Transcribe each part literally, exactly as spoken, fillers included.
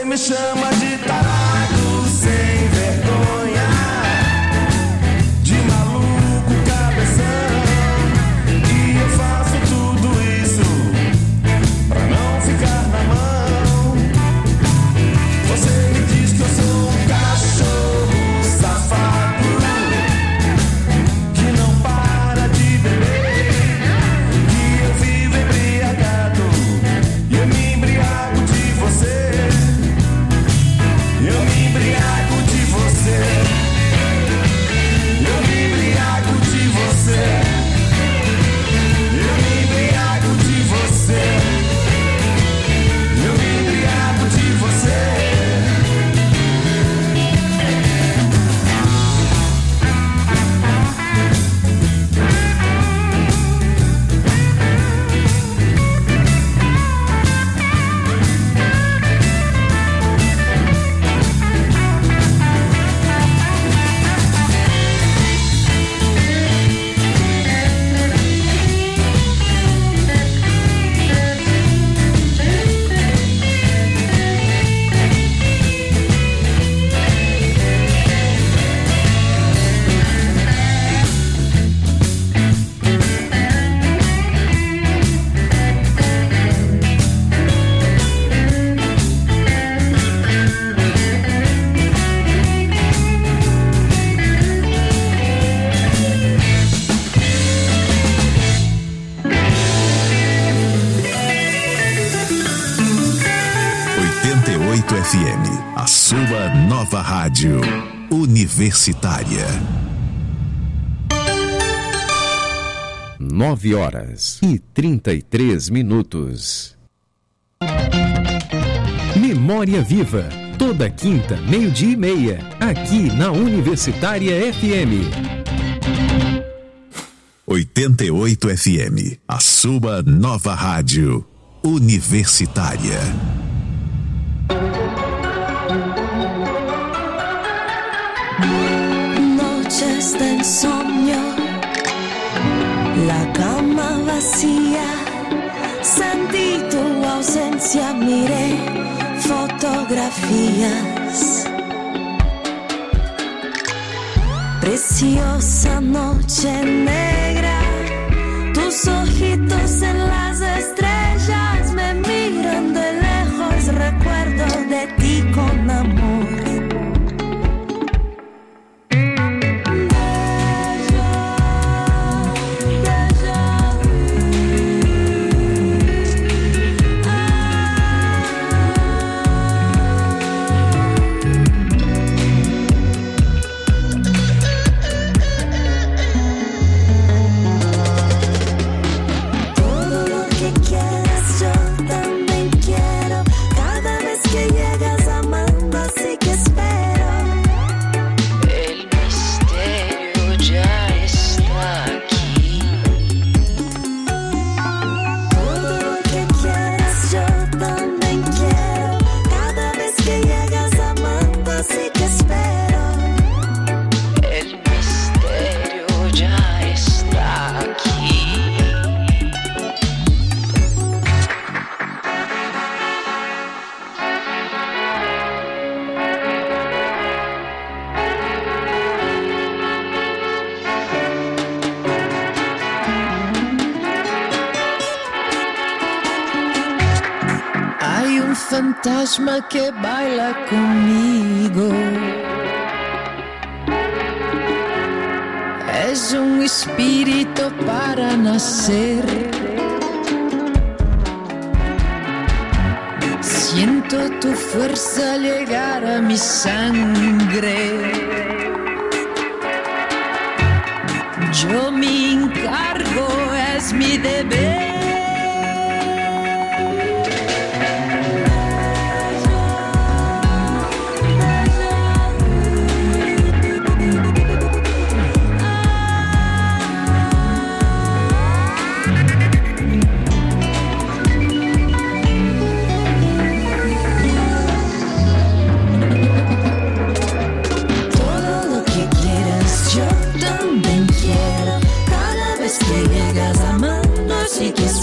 Você me chama de tarado sem vergonha, de maluco cabeção, e eu faço tudo isso pra não ficar na mão. Você me diz que eu sou um cachorro safado, que não para de beber, que eu vivo embriagado, e eu me embriago de você. Eu me embriago de você. Eu me embriago de você. Eu me embriago de você. Eu me embriago de você. F M, a sua nova rádio universitária. Nove horas e trinta e três minutos. Memória Viva, toda quinta, meio-dia e meia, aqui na Universitária F M. oitenta e oito F M, a sua nova rádio universitária. Noches de insomnio, la cama vacía, sentí tu ausencia, miré fotografías. Preciosa noche negra, tus ojitos en las estrellas me miran de lejos, recuerdo de ti con amor. Fantasma que baila conmigo, es un espíritu para nacer. Siento tu fuerza llegar a mi sangre. Yo me encargo, es mi deber. Que llegas amando, así que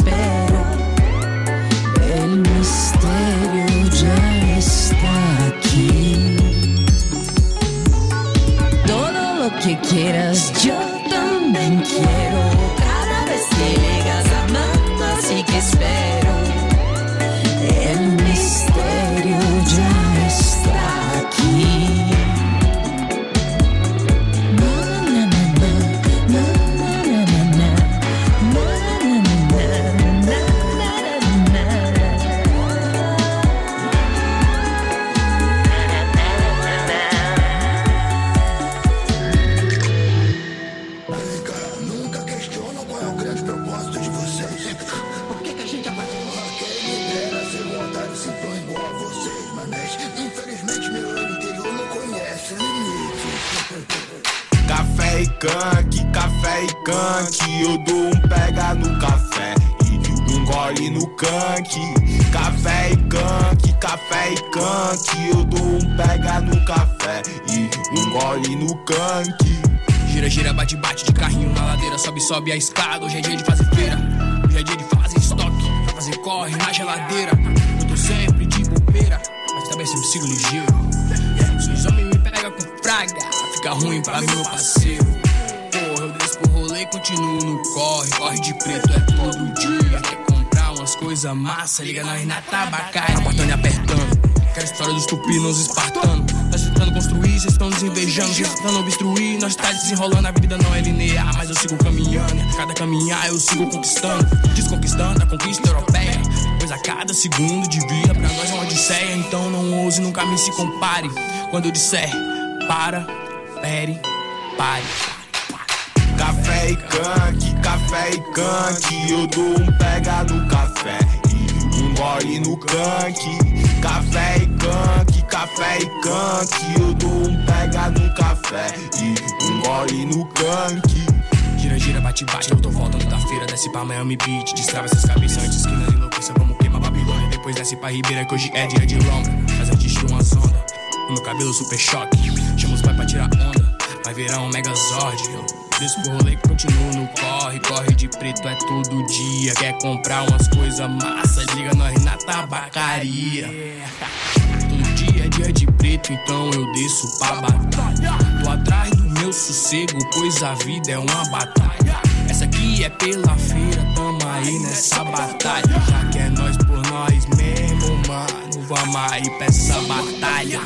canque, café e canque. Eu dou um pega no café e um gole no canque. Café e canque, café e canque. Eu dou um pega no café e um gole no canque. Gira, gira, bate, bate de carrinho na ladeira. Sobe, sobe a escada. Hoje é dia de fazer feira. Hoje é dia de fazer estoque, fazer corre na geladeira. Eu tô sempre de bobeira, mas também sempre sigo ligeiro. Se os homens me pegam com praga, fica ruim pra mim, meu parceiro. Porra, eu desço pro rolê e continuo no corre. Corre de preto é todo dia. Quer comprar umas coisas massa, liga nós na tabacaria. Apertando e apertando, quero a história dos tupinos espartanos. Nós tentando construir, cês estão nos invejando. Cês tentando obstruir, nós tá desenrolando. A vida não é linear, mas eu sigo caminhando. Cada caminhar eu sigo conquistando, desconquistando a conquista europeia. Pois a cada segundo de vida pra nós é uma odisseia. Então não ouse, nunca me se compare. Quando eu disser para, pere, pare. Café e canque, café e canque. Eu dou um pega no café e um gole no canque. Café e canque, café e canque. Eu dou um pega no café e um gole no canque. Gira, gira, bate, bate. Eu tô voltando da feira, desce pra Miami Beach. Destrava essas cabeças antes que não enlouqueça. Vamos queimar Babilônia. Depois desce pra Ribeira, que hoje é dia de lombra. Mas antes de uma sonda, o meu cabelo super choque. Chama os pai pra tirar onda, vai virar um megazord. Eu desço pro rolê e continuo no corre. Corre de preto é todo dia. Quer comprar umas coisas massa, liga nós na tabacaria. Todo dia é dia de preto, então eu desço pra batalha. Tô atrás do meu sossego, pois a vida é uma batalha. Essa aqui é pela feira, tamo aí nessa batalha. Já que é nós por nós mesmo, mano, vamos aí pra essa batalha.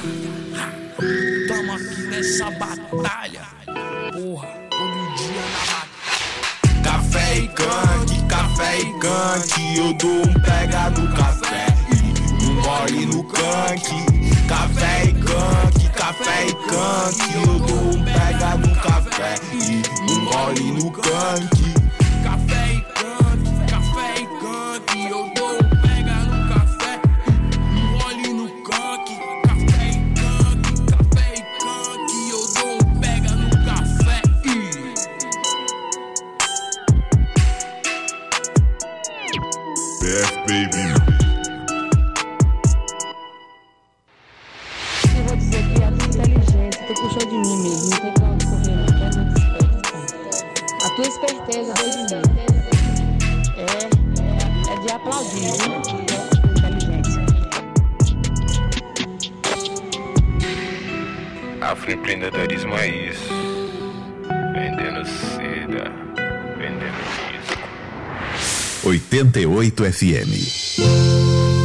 Tamo aqui nessa batalha, porra, todo dia na batalha. Café e canque, café e canque. Eu dou um pega no café e um gole no canque. Café e canque, café e canque. Eu dou um pega no café e um gole no canque. Café e canque, café e canque. Eu dou um pega no café, um gole no canque. Café e canque, café e canque. Eu dou um pega no café e... Beth, baby. Eu vou dizer que é a tua inteligência, tu puxou de mim mesmo, não tem pra onde correr, não quero muito esperto. A tua esperteza foi de mim. É, é de aplaudir, viu? A tua inteligência. Afroempreendedorismo é isso. Vendendo seda, vendendo disco. oitenta e oito F M.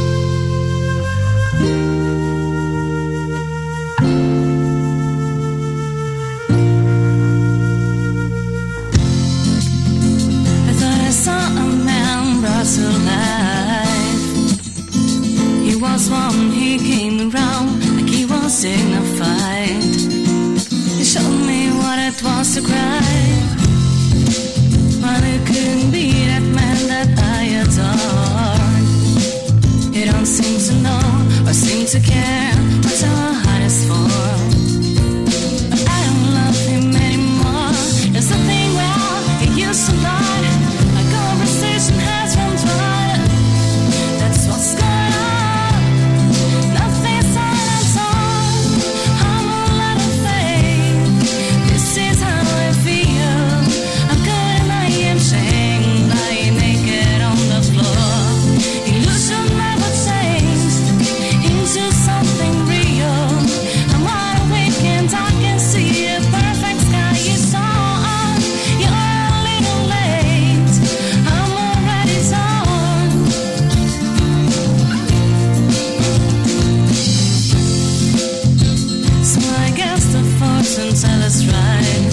One, he came around like he was dignified. He showed me what it was to cry, but it couldn't be that man that I adored. He don't seem to know or seem to care what our heart is for. But I don't love him anymore. There's nothing wrong, he used to lie. My conversation has run dry. That's what's going on. Tell us right.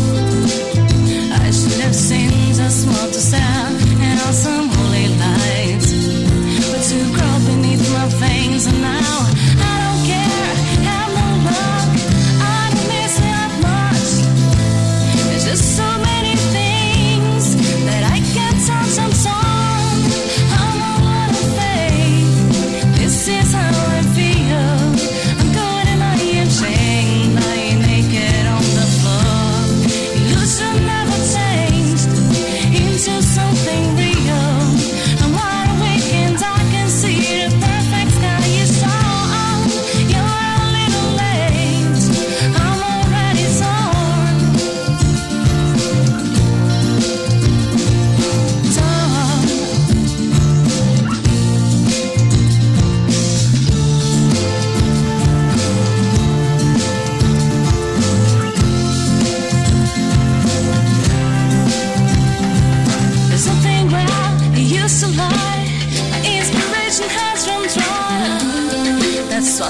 I should have seen just what to say and awesome holy light, but you crawl beneath my veins and now I don't care, have no luck. I don't miss it that much. There's just so many things that I can't touch. I'm torn, I'm all out of faith. This is how I feel. I'm good and I am chained. I ain't naked on the floor.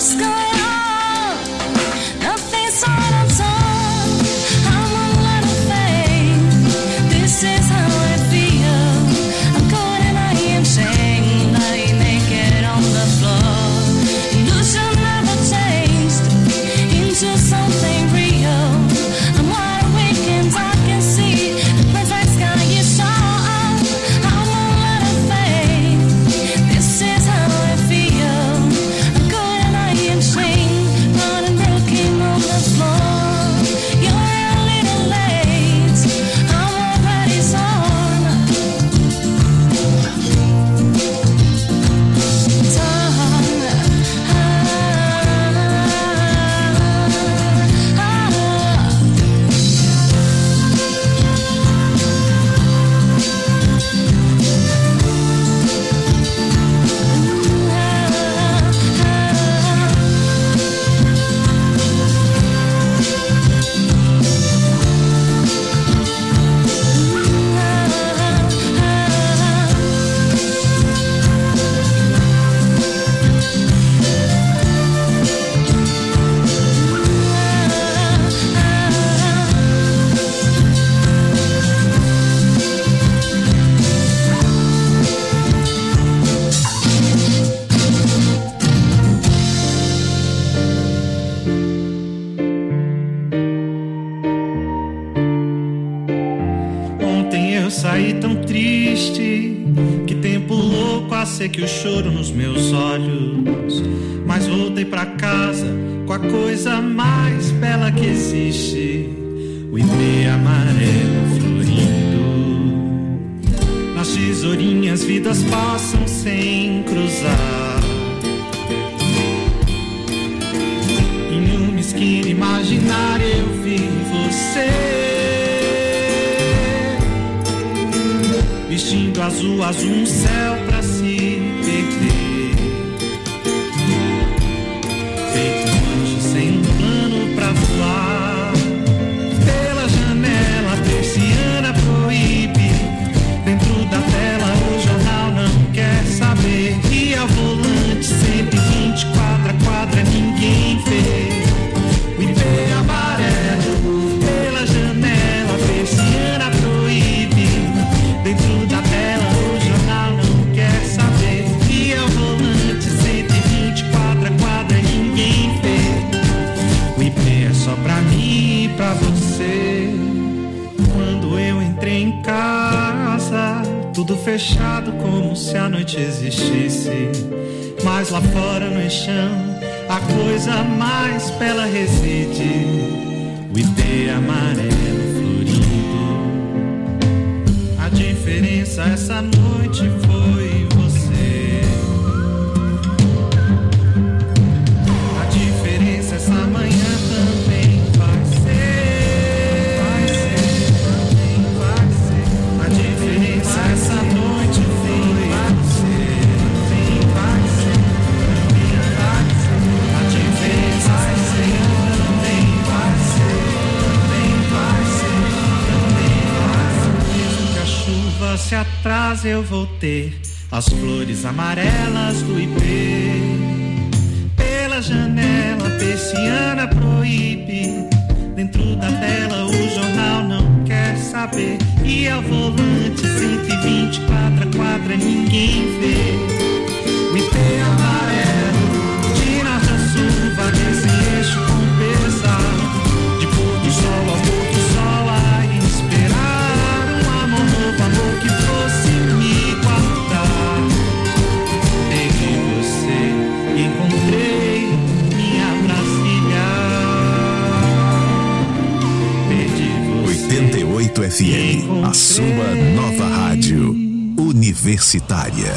what's going on. Nothing's sort of done. I'm a little fake. This is how I feel. I'm cold and I am shamed. Lying naked on the floor. Illusion never changed into something real. I'm wide awake and I can see the black sky is shone. I'm a little fake. This is how I feel. I'm cold and I am shamed. Running broken on the floor. You're a little late. I'm already torn. Ontem eu saí tão triste. Que tempo louco, a seca e o choro nos meus olhos. Mas voltei pra casa com a coisa mais bela que existe. O ipê amarelo florindo. Nas tesourinhas vidas passam sem cruzar. Em uma esquina imaginária eu vi você. Vestindo azul, azul, um céu pra se perder. Feito um anjo sem um plano pra voar. Pela janela, a persiana proíbe. Dentro da tela, o jornal não quer saber. E ao volante, cento e vinte, quadra, quadra, ninguém vê. O ipê amarelo, pela janela, a persiana proíbe. Dentro da tela, o jornal não quer saber. E ao volante, cento e vinte, quadra, quadra, ninguém vê. O ipê é só pra mim e pra você. Quando eu entrei em casa, tudo fechado como se a noite existisse. Mas lá fora no chão, a coisa mais bela reside. O ipê amarelo florindo. A diferença essa noite foi você. A diferença essa manhã também vai ser. Vai ser, também vai ser. A diferença essa noite foi você. Também vai ser, também vai ser. A diferença essa manhã também vai ser. Também vai ser, também vai ser. Mesmo que a chuva se atrase, eu vou ter as flores amarelas do ipê. Pela janela, a persiana proíbe. Dentro da tela, o jornal não quer saber. E ao volante, cento e vinte, quadra, quadra, ninguém vê. O ipê amarelo, de norte a sul, vagueia sem eixo com pesar. De pôr do sol ao pôr do sol, a esperar um amor novo, amor que fosse me guardar. Peguei você e encontrei minha Brasília. Perdi você. oitenta e oito F M, a sua nova rádio universitária.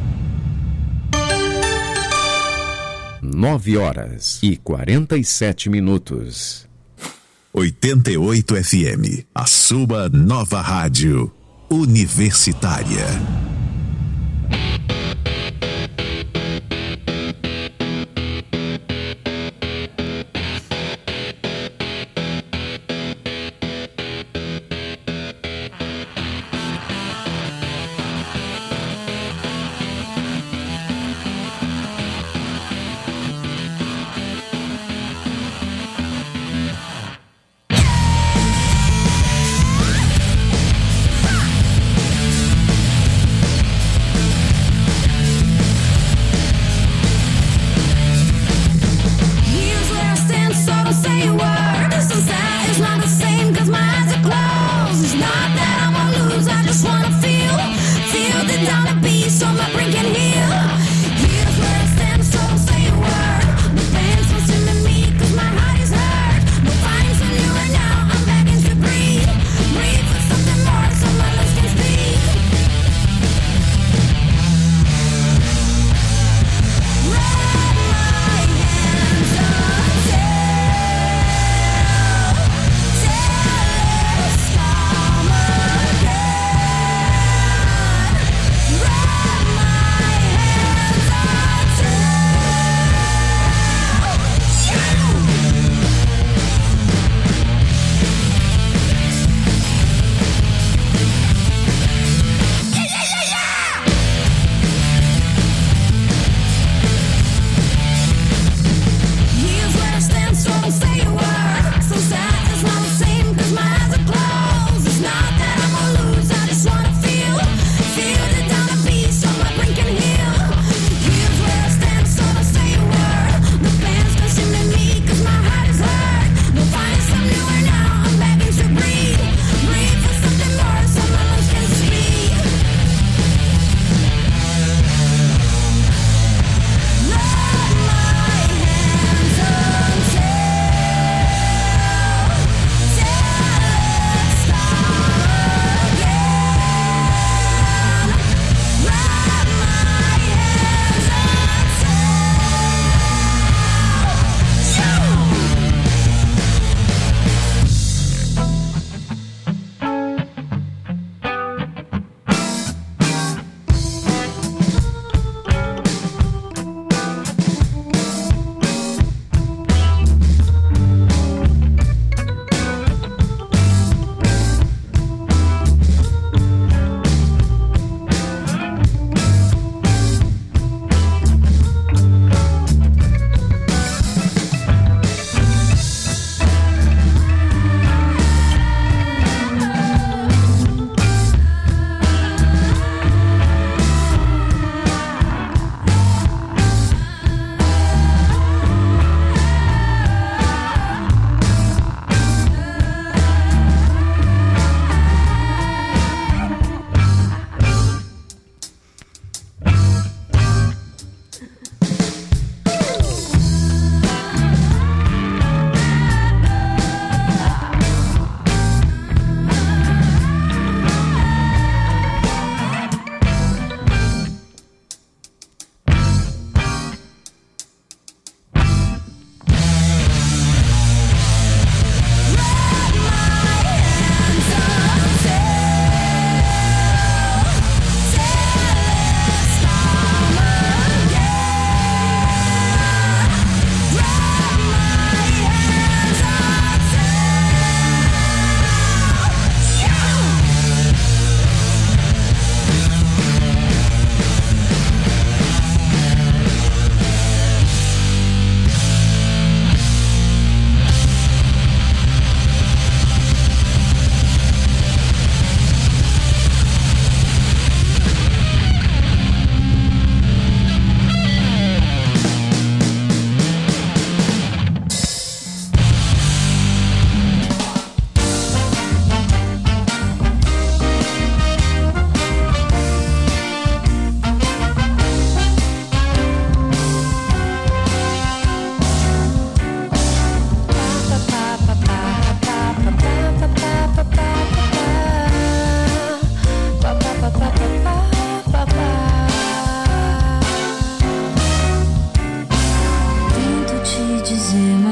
Nove horas e quarenta e sete minutos. oitenta e oito F M, a sua nova rádio universitária.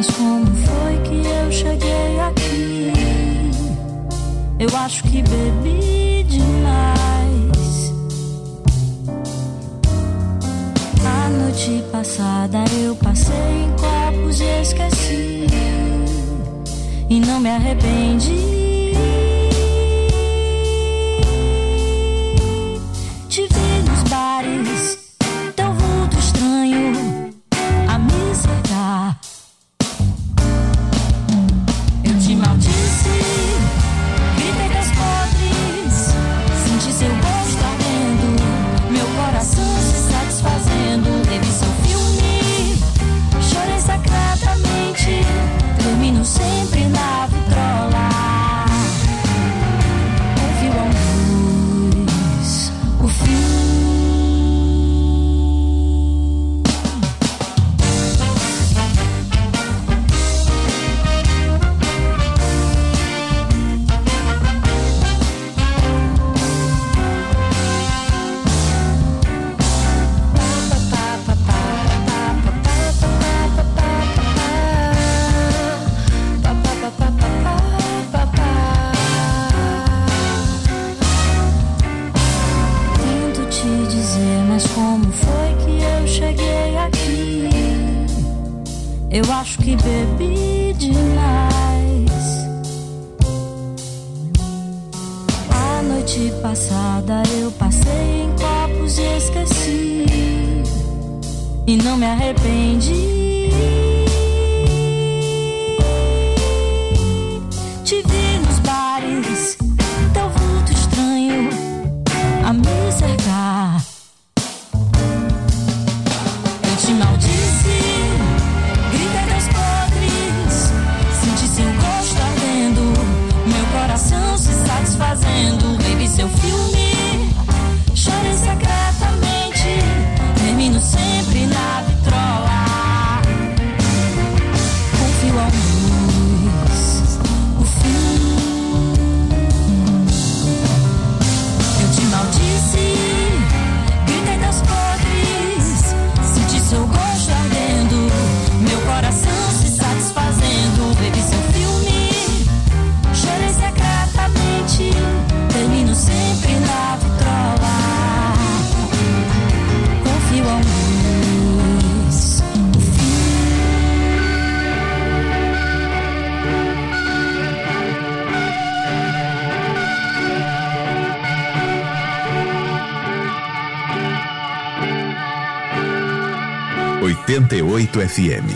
mas como foi que eu cheguei aqui? Eu acho que bebi demais. A noite passada eu passei em copos e esqueci, e não me arrependi. Te vi nos bares, teu vulto estranho a me cercar. Eu te maldisse, gritei das podres, senti seu gosto ardendo, meu coração se satisfazendo. Bebi seu filme, chorei sacradamente, termino sempre na vitrola. Confio a luz, o fim. Mas como foi que eu cheguei aqui? Eu acho que bebi demais. A noite passada eu passei em copos e esqueci, e não me arrependi. Te vi nos bares, teu vulto estranho a me cercar. Te maldisse, gritei das podres, senti seu gosto ardendo, meu coração se satisfazendo. Bebi seu filme, chorei secretamente, termino sempre na vitrola. Confio a luz, o fim. Eu te maldisse, gritei das podres, senti seu gosto ardendo, meu coração se satisfazendo. Bebi seu filme, chorei secretamente, termino sempre na vitrola. Confio a luz, o fim. oitenta e oito F M.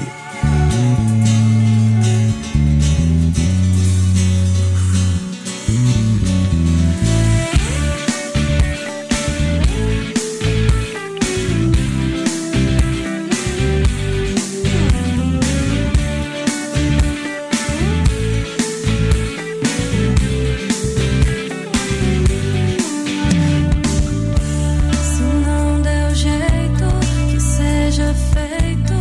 Se não deu jeito, que seja feito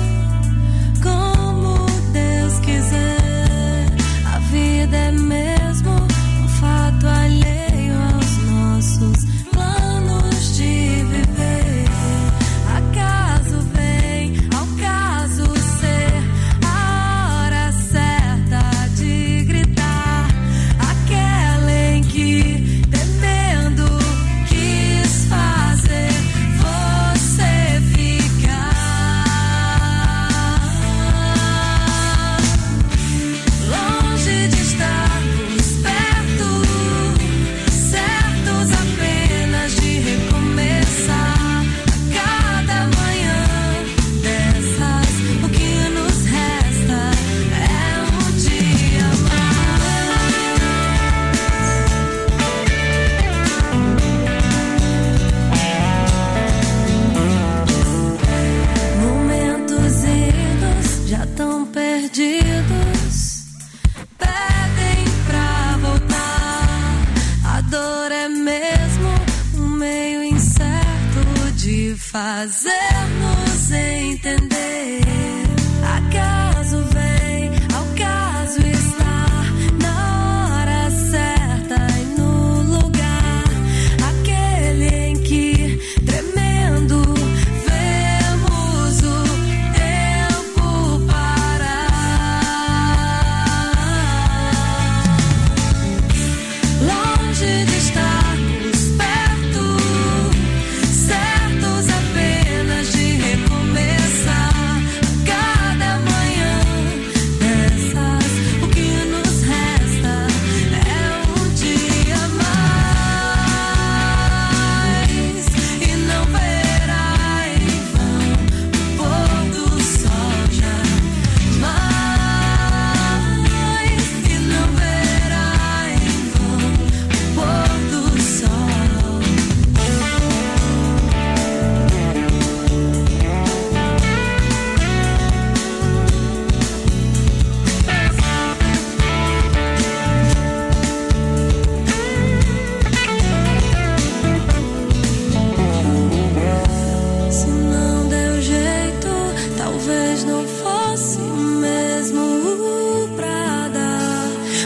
como Deus quiser. A vida é mesmo um fato alheio aos nossos planos de viver. Acaso vem ao caso ser a hora certa de gritar, aquela em que temendo quis fazer você ficar longe de estarmos perto, certos apenas de recomeçar. A cada manhã dessas, o que nos resta é um dia mais. Momentos idos já tão perdidos, pedem pra voltar. A dor é mesmo um meio incerto de fazer-nos entender. Acaso vem ao caso estar na hora certa e no lugar, aquele em que tremendo vemos o tempo parar.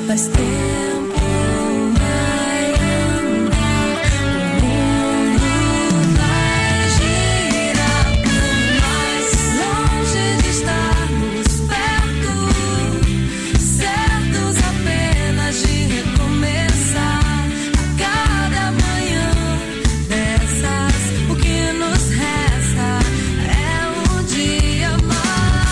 Faz tempo vai andar, o mundo vai girar por nós, longe de estarmos perto, certos apenas de recomeçar a cada manhã dessas. O que nos resta é um dia mais.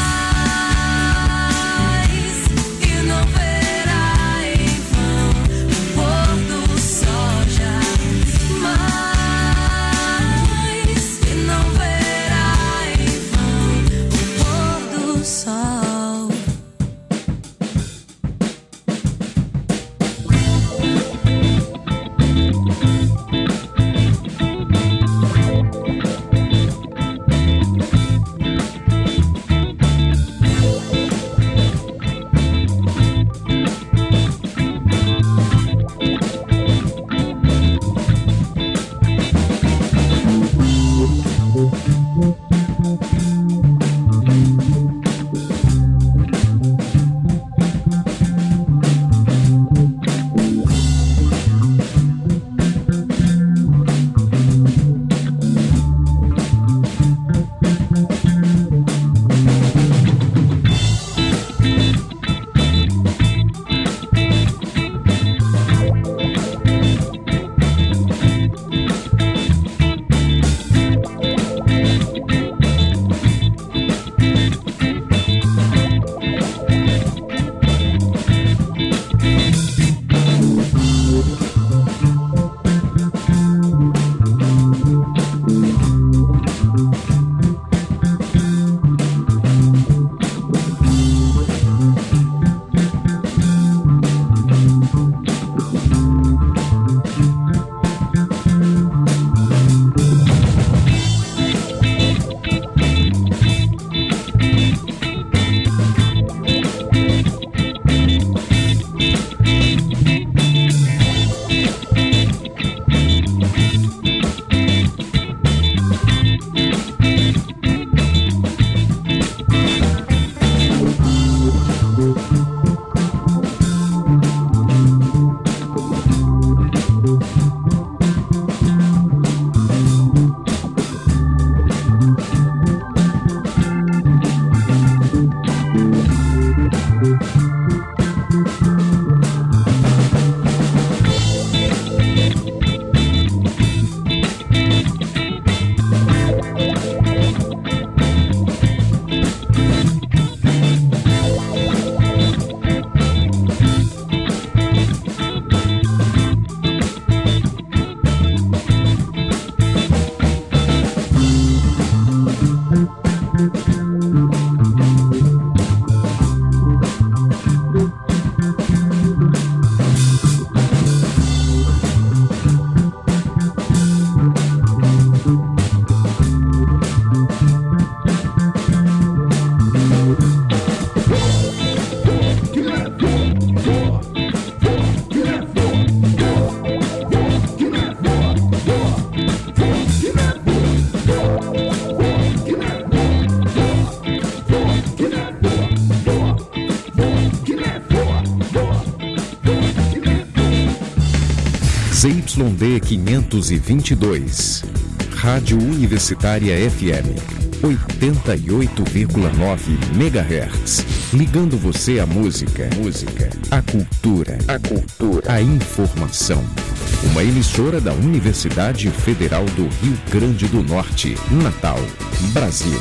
Z Y D quinhentos e vinte e dois, Rádio Universitária F M, oitenta e oito vírgula nove megahertz, ligando você à música, música, à cultura, à cultura, à informação. Uma emissora da Universidade Federal do Rio Grande do Norte, Natal, Brasil.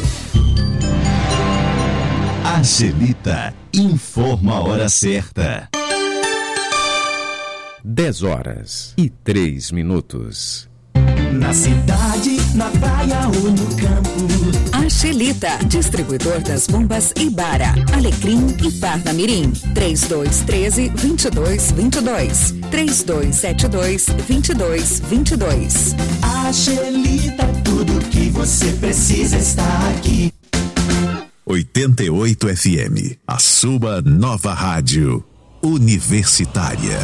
Angelita informa a hora certa. dez horas e três minutos. Na cidade, na praia ou no campo. Angelita, distribuidor das bombas Ibara, Alecrim e Parnamirim. três dois um três, dois dois dois dois. três dois sete dois, dois dois dois dois. Angelita, tudo que você precisa está aqui. oitenta e oito F M, a sua nova rádio universitária.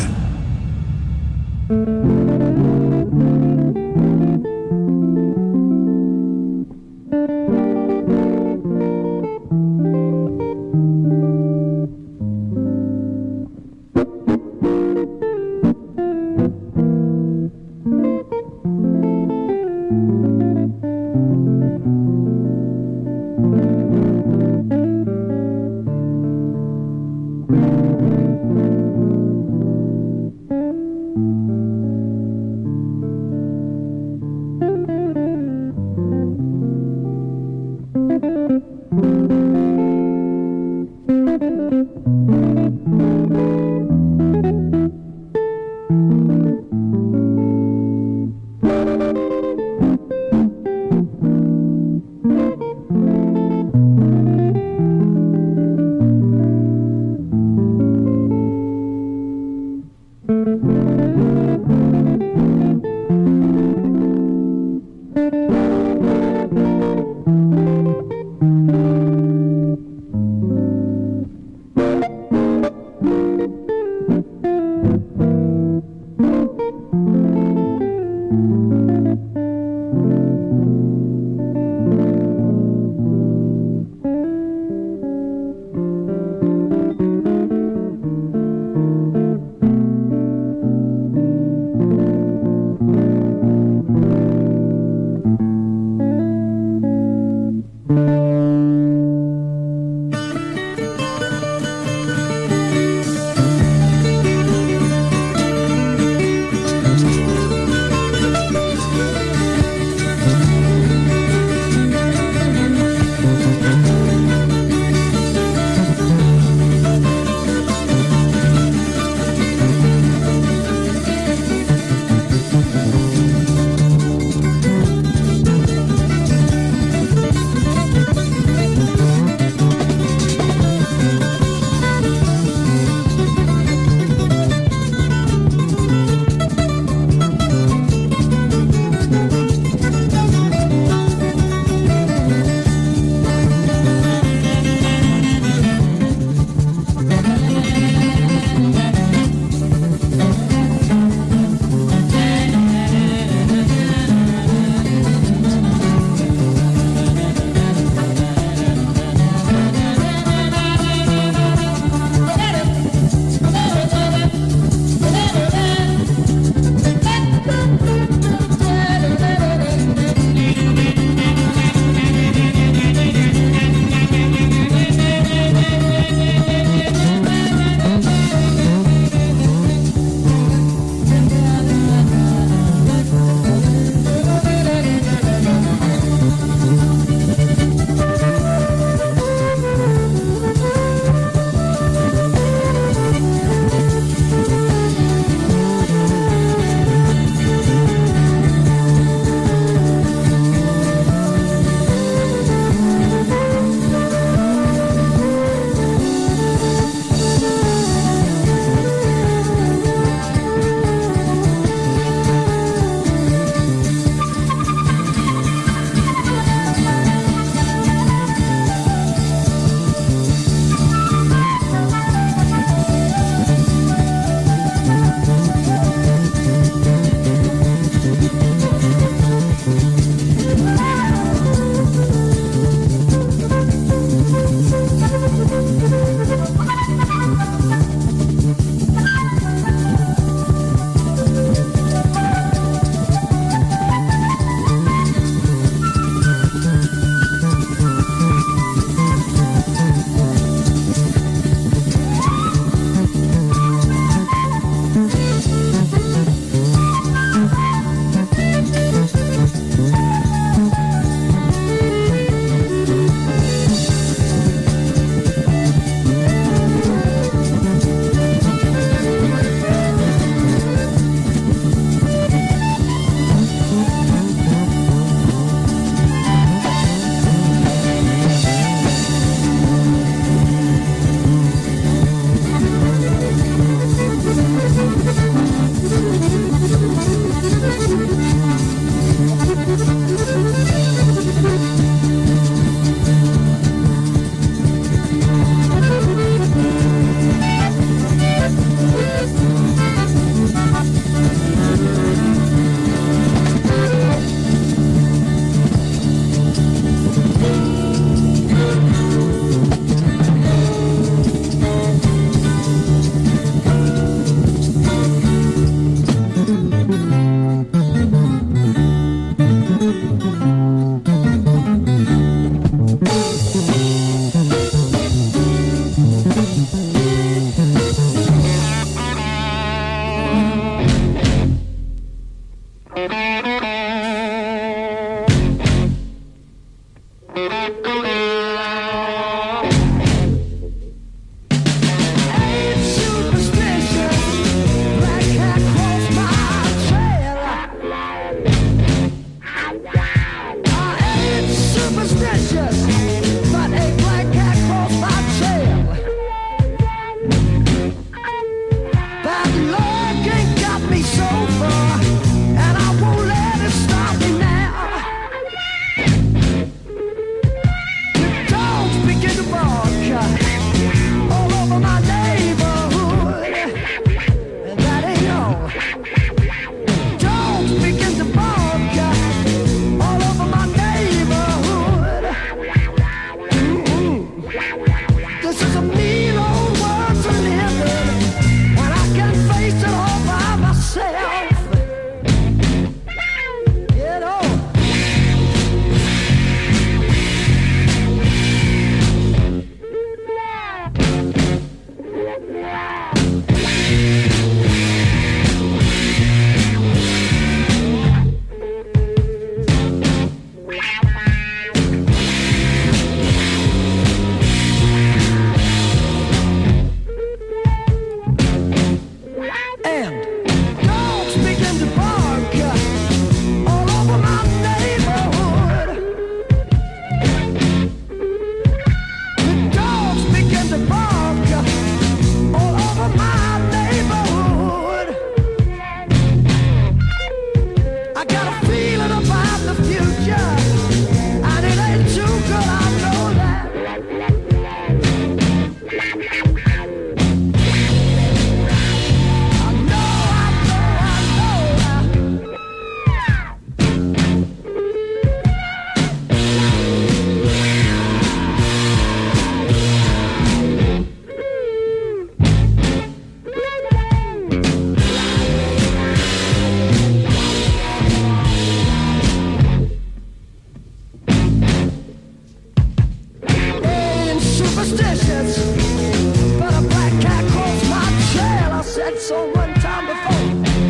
saw one time before.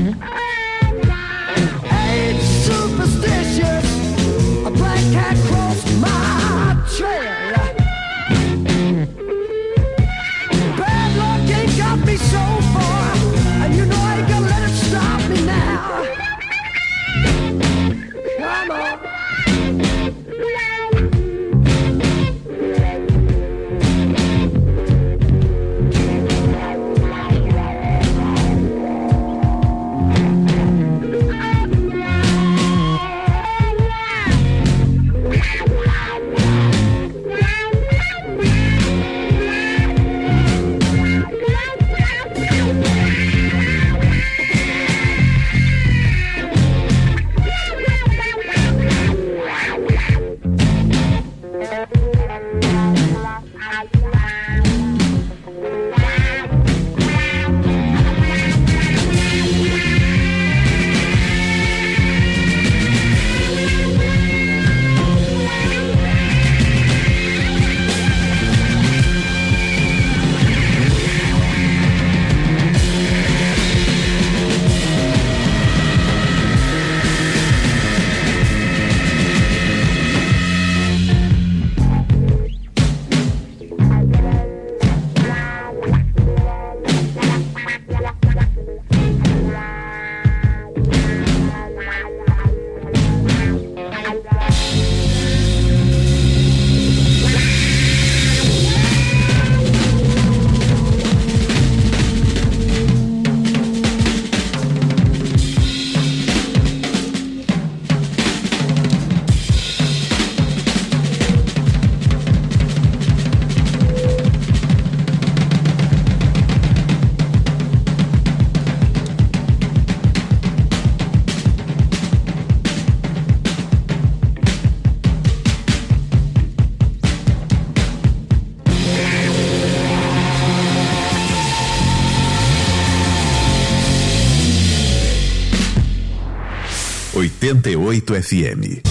Ain't superstitious, a black cat crossed my trail. Bad luck ain't got me so far, and you know I ain't gonna let it stop me now. Come on. oitenta e oito F M.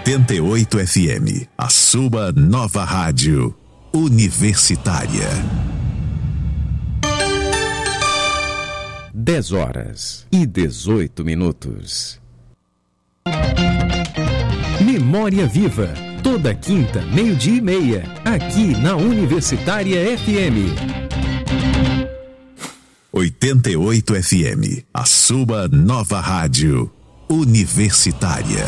oitenta e oito F M, a sua nova rádio universitária. dez horas e dezoito minutos. Memória Viva, toda quinta, meio-dia e meia, aqui na Universitária F M. oitenta e oito F M, a sua nova rádio universitária.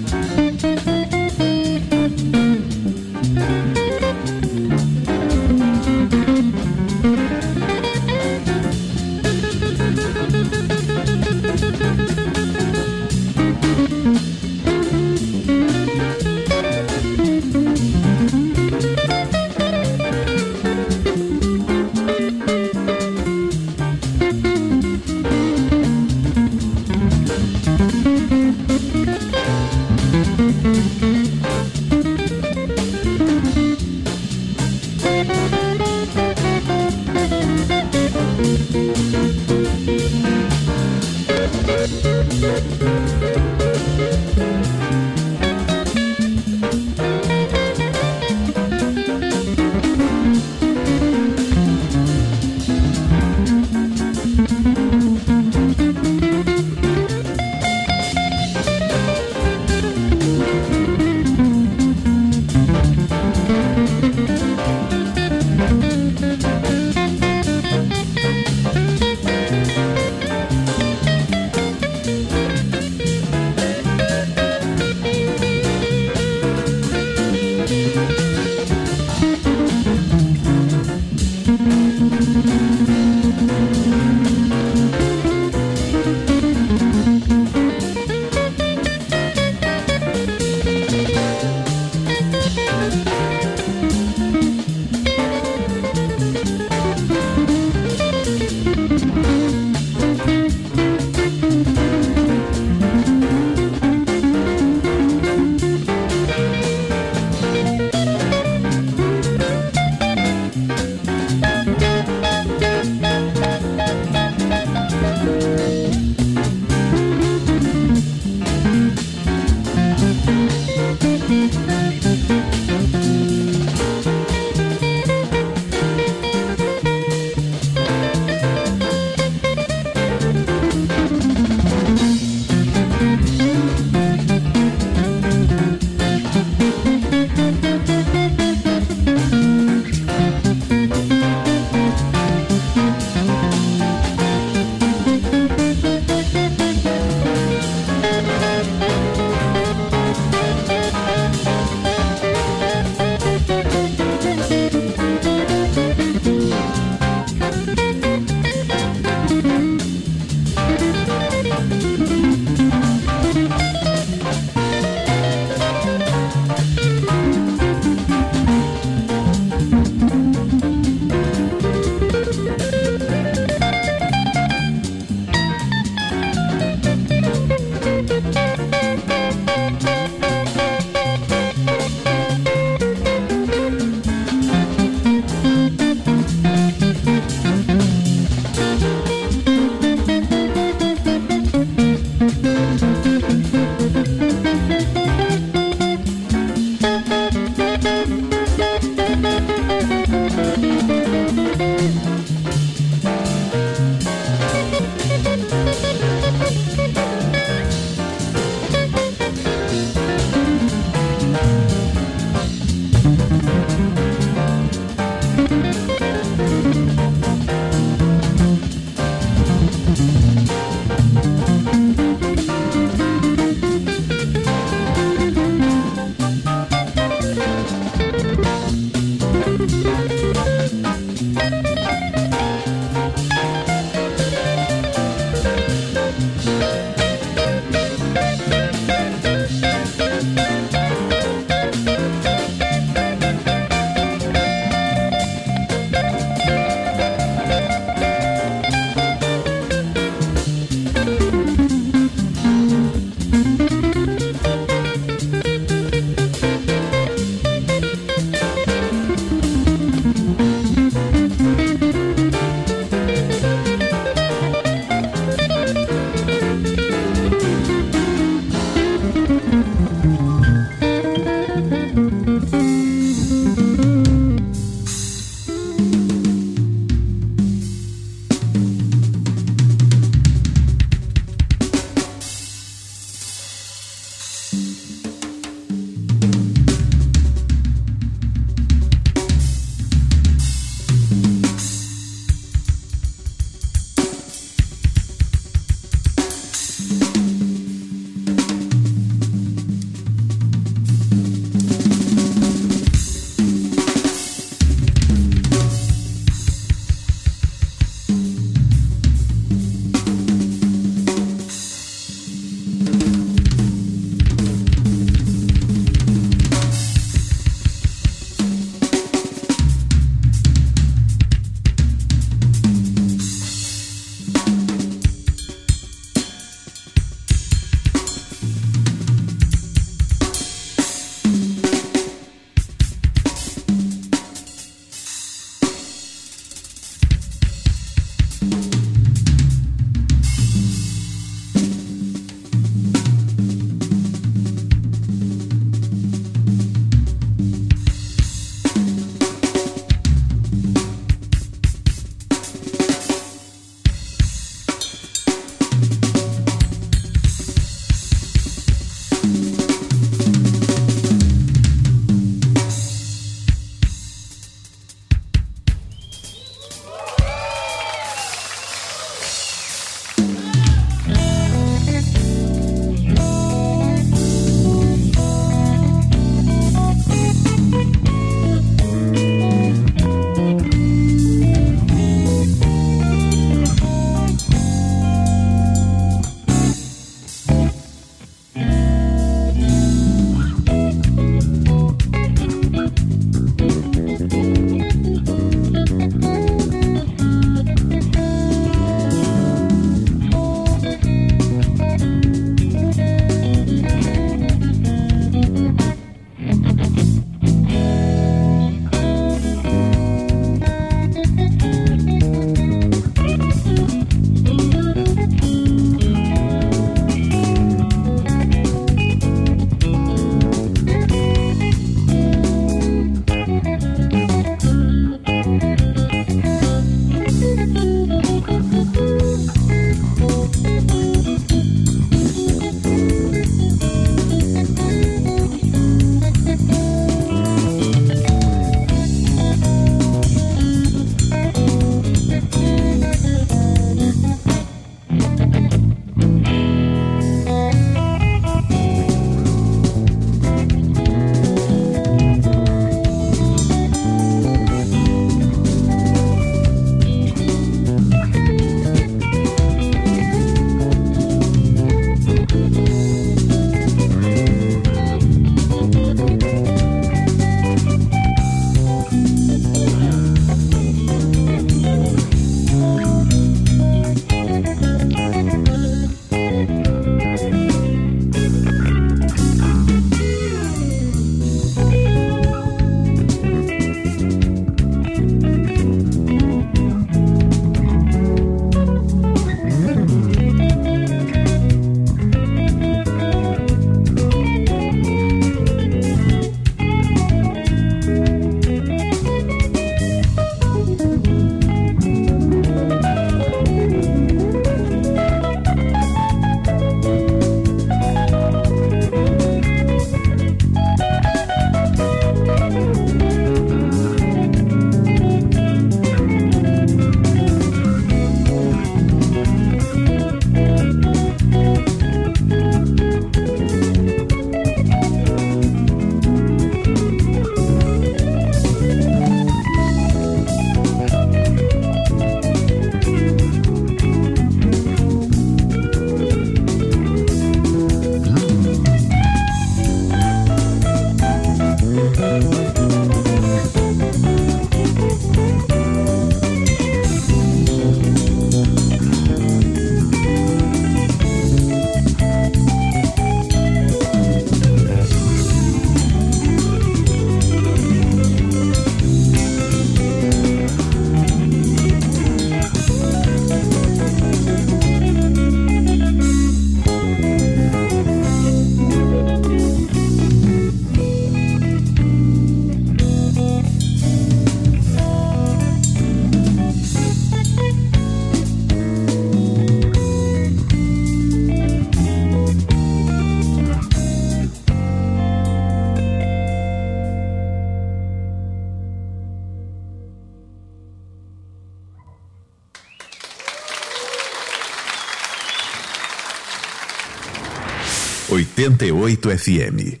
oitenta e oito F M.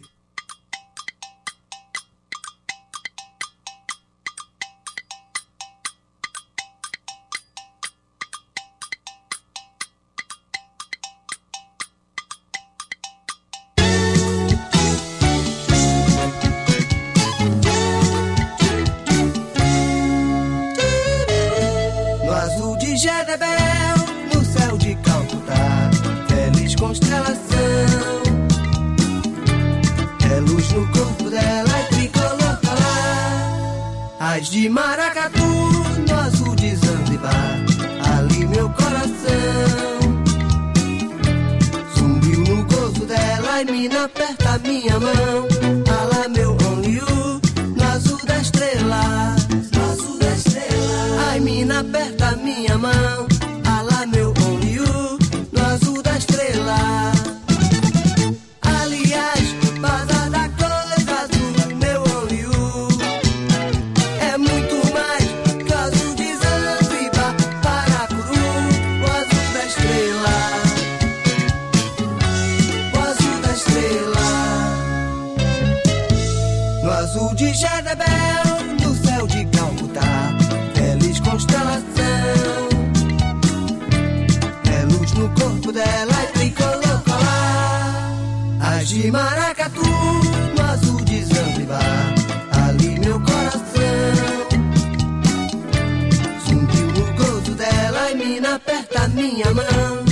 No azul de Jedebel, no céu de Calcutá, feliz constelação. É luz no corpo dela e tricolor lá. As de Maracatu, no azul de Zanzibar, ali meu coração. Zumbiu no corpo dela e mina aperta minha mão. Alá meu only you, no azul da estrela. No azul da estrela. Ai mina aperta minha mão. Alá meu only you, no azul da estrela. Aliás, vaza da coisa azul, meu only you. É muito mais que o azul de Zanzibar, Paracuru, o azul da estrela. O azul da estrela. No azul de Jedebel, no céu de Calcutá, feliz constelação. É luz no corpo dela e tricolor colar. As de Maracatu, no azul de Zanzibar, ali meu coração. Zumbiu no gozo dela e mina aperta minha mão.